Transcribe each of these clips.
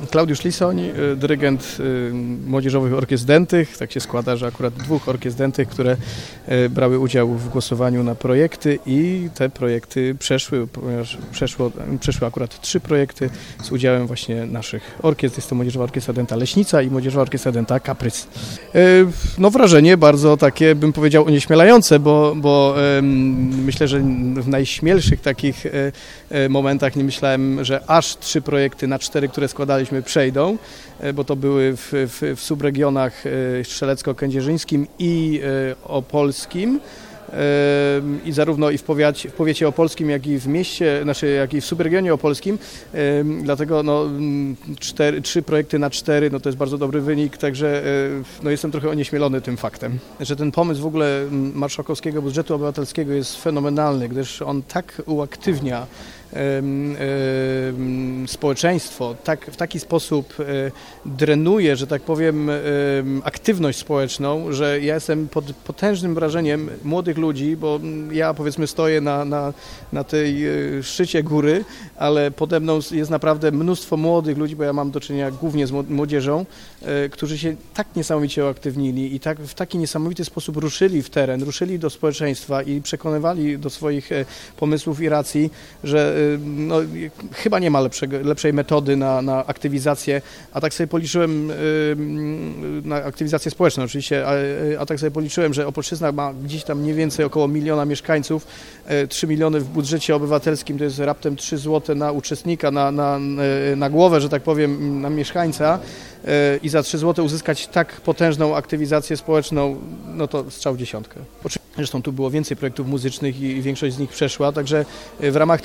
Klaudiusz Lisoń, dyrygent Młodzieżowych Orkiestr Dętych. Tak się składa, że akurat 2 orkiestr dętych, które brały udział w głosowaniu na projekty i te projekty przeszły, ponieważ przeszły akurat 3 projekty z udziałem właśnie naszych orkiestr. Jest to Młodzieżowa Orkiestra Dęta Leśnica i Młodzieżowa Orkiestra Dęta Kaprys. No wrażenie bardzo takie, bym powiedział, onieśmielające, bo myślę, że w najśmielszych takich momentach nie myślałem, że aż 3 projekty na 4, które składaliśmy, przejdą, bo to były w subregionach strzelecko-kędzierzyńskim i opolskim. I zarówno i w powiecie opolskim, jak i w mieście, jak i w subregionie opolskim, dlatego 3 projekty na 4, no to jest bardzo dobry wynik, także no jestem trochę onieśmielony tym faktem, że ten pomysł w ogóle marszałkowskiego budżetu obywatelskiego jest fenomenalny, gdyż on tak uaktywnia społeczeństwo, w taki sposób drenuje, że tak powiem, aktywność społeczną, że ja jestem pod potężnym wrażeniem młodych ludzi, bo ja powiedzmy stoję na tej szczycie góry, ale pode mną jest naprawdę mnóstwo młodych ludzi, bo ja mam do czynienia głównie z młodzieżą, którzy się tak niesamowicie uaktywnili i w taki niesamowity sposób ruszyli w teren, ruszyli do społeczeństwa i przekonywali do swoich pomysłów i racji, że no, chyba nie ma lepszej metody na aktywizację, a tak sobie policzyłem, na aktywizację społeczną oczywiście, a tak sobie policzyłem, że Opolszczyzna ma gdzieś tam mniej więcej około 1 miliona mieszkańców, 3 miliony w budżecie obywatelskim, to jest raptem 3 zł na uczestnika, na głowę, że tak powiem, na mieszkańca i za 3 zł uzyskać tak potężną aktywizację społeczną, no to strzał w dziesiątkę. Zresztą tu było więcej projektów muzycznych i większość z nich przeszła, także w ramach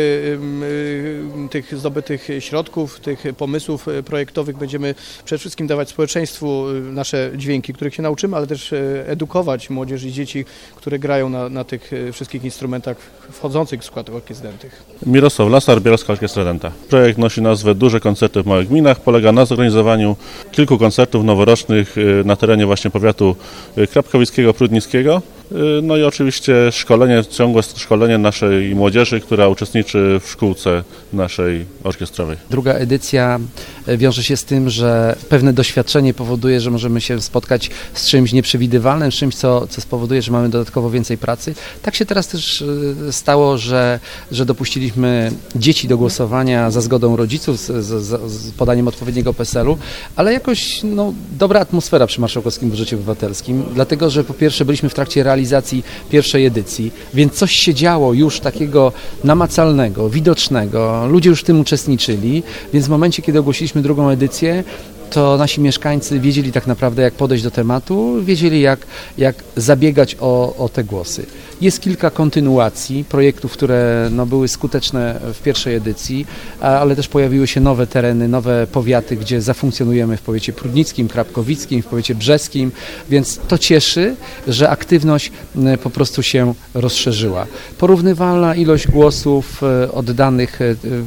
tych zdobytych środków, tych pomysłów projektowych będziemy przede wszystkim dawać społeczeństwu nasze dźwięki, których się nauczymy, ale też edukować młodzież i dzieci, które grają na tych wszystkich instrumentach wchodzących w skład orkiestr dętych. Mirosław Lasar, Bielska Orkiestra Dęta. Projekt nosi nazwę Duże koncerty w małych gminach. Polega na zorganizowaniu kilku koncertów noworocznych na terenie właśnie powiatu krapkowickiego, prudnickiego. No i oczywiście ciągłe szkolenie naszej młodzieży, która uczestniczy w szkółce naszej orkiestrowej. Druga edycja wiąże się z tym, że pewne doświadczenie powoduje, że możemy się spotkać z czymś nieprzewidywalnym, z czymś, co spowoduje, że mamy dodatkowo więcej pracy. Tak się teraz też stało, że dopuściliśmy dzieci do głosowania za zgodą rodziców, z podaniem odpowiedniego PESEL-u, ale jakoś dobra atmosfera przy Marszałkowskim Budżecie Obywatelskim, dlatego że po pierwsze byliśmy w trakcie realizacji pierwszej edycji, więc coś się działo już takiego namacalnego, widocznego, ludzie już w tym uczestniczyli, więc w momencie, kiedy ogłosiliśmy drugą edycję, to nasi mieszkańcy wiedzieli tak naprawdę, jak podejść do tematu, wiedzieli, jak zabiegać o te głosy. Jest kilka kontynuacji projektów, które były skuteczne w pierwszej edycji, ale też pojawiły się nowe tereny, nowe powiaty, gdzie zafunkcjonujemy w powiecie prudnickim, krapkowickim, w powiecie brzeskim, więc to cieszy, że aktywność po prostu się rozszerzyła. Porównywalna ilość głosów oddanych,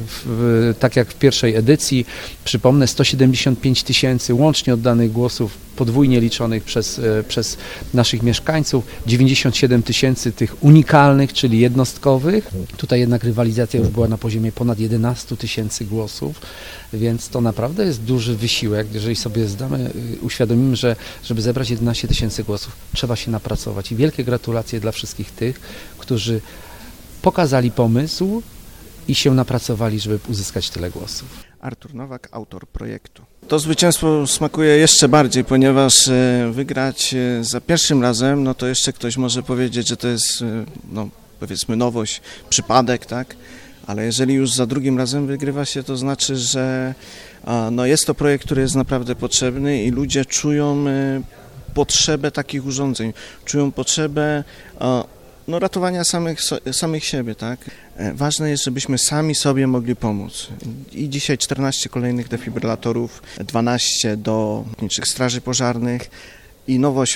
tak jak w pierwszej edycji, przypomnę, 175 000 łącznie oddanych głosów, podwójnie liczonych przez naszych mieszkańców, 97 000 tych unikalnych, czyli jednostkowych. Tutaj jednak rywalizacja już była na poziomie ponad 11 000 głosów, więc to naprawdę jest duży wysiłek. Jeżeli sobie uświadomimy, że żeby zebrać 11 000 głosów, trzeba się napracować. I wielkie gratulacje dla wszystkich tych, którzy pokazali pomysł i się napracowali, żeby uzyskać tyle głosów. Artur Nowak, autor projektu. To zwycięstwo smakuje jeszcze bardziej, ponieważ wygrać za pierwszym razem, no to jeszcze ktoś może powiedzieć, że to jest, powiedzmy, nowość, przypadek, tak? Ale jeżeli już za drugim razem wygrywa się, to znaczy, że jest to projekt, który jest naprawdę potrzebny i ludzie czują potrzebę takich urządzeń, czują potrzebę ratowania samych siebie, tak? Ważne jest, żebyśmy sami sobie mogli pomóc. I dzisiaj 14 kolejnych defibrylatorów, 12 do straży pożarnych i nowość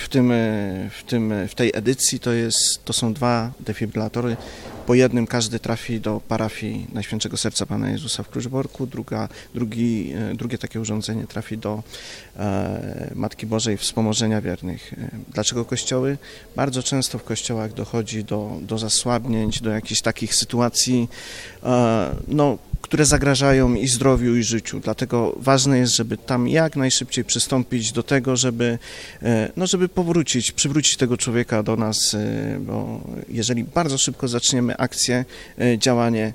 w tej edycji to są 2 defibrylatory. Po jednym każdy trafi do parafii Najświętszego Serca Pana Jezusa w Kruszborku, drugie takie urządzenie trafi do Matki Bożej Wspomożenia Wiernych. Dlaczego kościoły? Bardzo często w kościołach dochodzi do zasłabnięć, do jakichś takich sytuacji które zagrażają i zdrowiu, i życiu. Dlatego ważne jest, żeby tam jak najszybciej przystąpić do tego, żeby przywrócić tego człowieka do nas, bo jeżeli bardzo szybko zaczniemy akcję, działanie,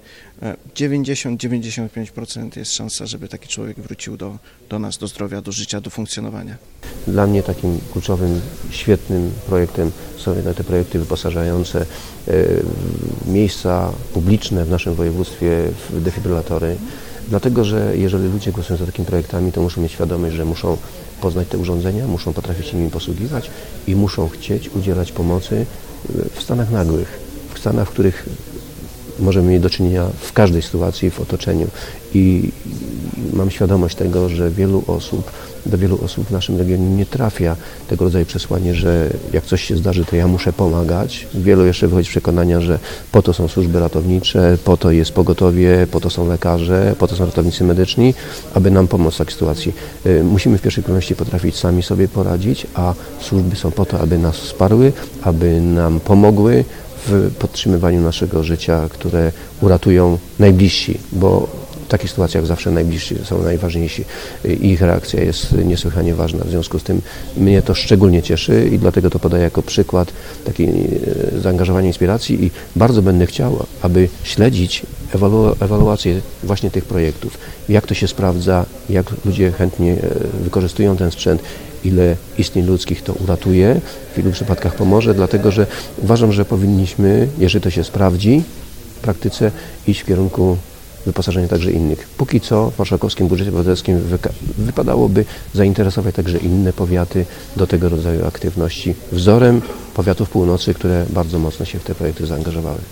90-95% jest szansa, żeby taki człowiek wrócił do nas, do zdrowia, do życia, do funkcjonowania. Dla mnie takim kluczowym, świetnym projektem są jednak te projekty wyposażające miejsca publiczne w naszym województwie w defibrylatory, dlatego że jeżeli ludzie głosują za takimi projektami, to muszą mieć świadomość, że muszą poznać te urządzenia, muszą potrafić się nimi posługiwać i muszą chcieć udzielać pomocy w stanach nagłych, w stanach, w których możemy mieć do czynienia w każdej sytuacji w otoczeniu i mam świadomość tego, że do wielu osób w naszym regionie nie trafia tego rodzaju przesłanie, że jak coś się zdarzy, to ja muszę pomagać. Wielu jeszcze wychodzi z przekonania, że po to są służby ratownicze, po to jest pogotowie, po to są lekarze, po to są ratownicy medyczni, aby nam pomóc w takiej sytuacji. Musimy w pierwszej kolejności potrafić sami sobie poradzić, a służby są po to, aby nas wsparły, aby nam pomogły w podtrzymywaniu naszego życia, które uratują najbliżsi, bo w takich sytuacjach zawsze najbliżsi są najważniejsi i ich reakcja jest niesłychanie ważna. W związku z tym mnie to szczególnie cieszy i dlatego to podaję jako przykład takiej zaangażowania, inspiracji i bardzo będę chciał, aby śledzić ewaluację właśnie tych projektów, jak to się sprawdza, jak ludzie chętnie wykorzystują ten sprzęt, ile istnień ludzkich to uratuje, w ilu przypadkach pomoże, dlatego że uważam, że powinniśmy, jeżeli to się sprawdzi w praktyce, iść w kierunku wyposażenia także innych. Póki co w marszałkowskim budżecie obywatelskim wypadałoby zainteresować także inne powiaty do tego rodzaju aktywności, wzorem powiatów północy, które bardzo mocno się w te projekty zaangażowały.